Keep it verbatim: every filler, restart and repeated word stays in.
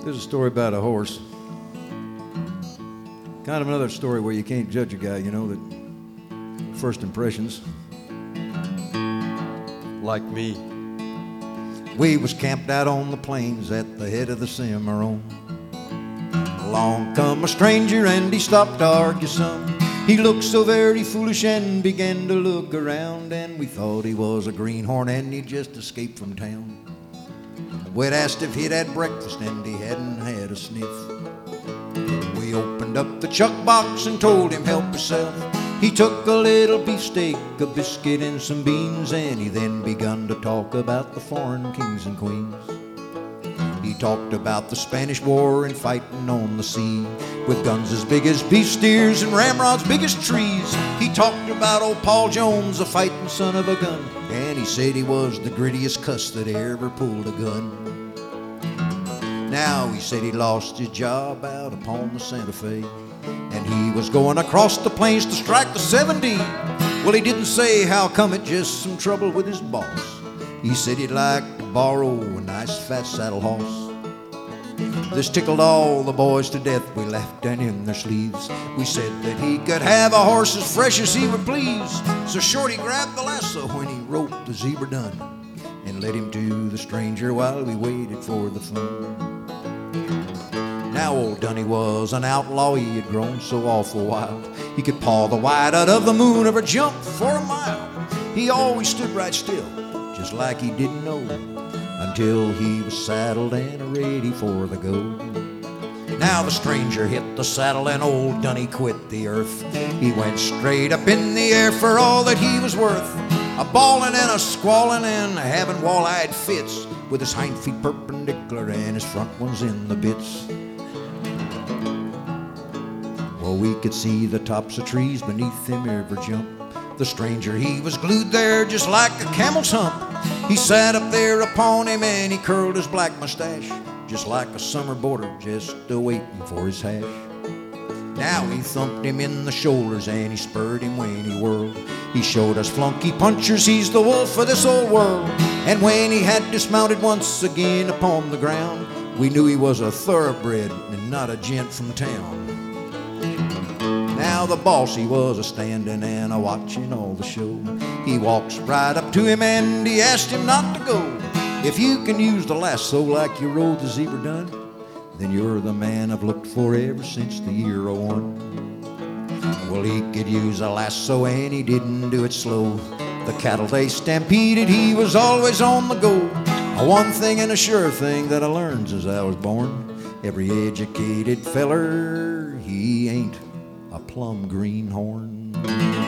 Here's a story about a horse. Kind of another story where you can't judge a guy, you know, that first impressions. Like me. We was camped out on the plains at the head of the Cimarron. Along come a stranger and he stopped to argue some. He looked so very foolish and began to look around, and we thought he was a greenhorn and he'd just escaped from town. We'd asked if he'd had breakfast and he hadn't had a sniff. We opened up the chuck box and told him help yourself. He took a little beefsteak, a biscuit and some beans, and he then begun to talk about the foreign kings and queens. He talked about the Spanish War and fighting on the sea, with guns as big as beef steers and ramrods big as trees. He talked about old Paul Jones, a fighting son of a gun, and he said he was the grittiest cuss that ever pulled a gun. Now he said he lost his job out upon the Santa Fe, and he was going across the plains to strike the seventy. Well, he didn't say how come it, just some trouble with his boss. He said he'd like to borrow a nice fat saddle horse. This tickled all the boys to death. We laughed down in their sleeves. We said that he could have a horse as fresh as he would please. So Shorty grabbed the lasso when he roped the zebra done, and led him to the stranger while we waited for the fun. Now old Dunny was an outlaw. He had grown so awful wild, he could paw the white out of the moon or jump for a mile. He always stood right still, just like he didn't know, until he was saddled and ready for the go. Now the stranger hit the saddle and old Dunny quit the earth. He went straight up in the air for all that he was worth, a bawling and a squalling and a having wall-eyed fits, with his hind feet perpendicular and his front ones in the bits. Well, we could see the tops of trees beneath him every jump. The stranger, he was glued there just like a camel's hump. He sat up there upon him and he curled his black mustache, just like a summer boarder just a-waiting for his hash. Now he thumped him in the shoulders and he spurred him when he whirled. He showed us flunky punchers, he's the wolf of this old world. And when he had dismounted once again upon the ground, we knew he was a thoroughbred and not a gent from town. Now the boss, he was a-standing and a-watching all the show. He walks right up to him and he asked him not to go. If you can use the lasso like you rode the zebra done, then you're the man I've looked for ever since the year oh one. Well, he could use a lasso and he didn't do it slow. The cattle, they stampeded, he was always on the go. A one thing and a sure thing that I learned as I was born: every educated feller, he ain't a plum greenhorn.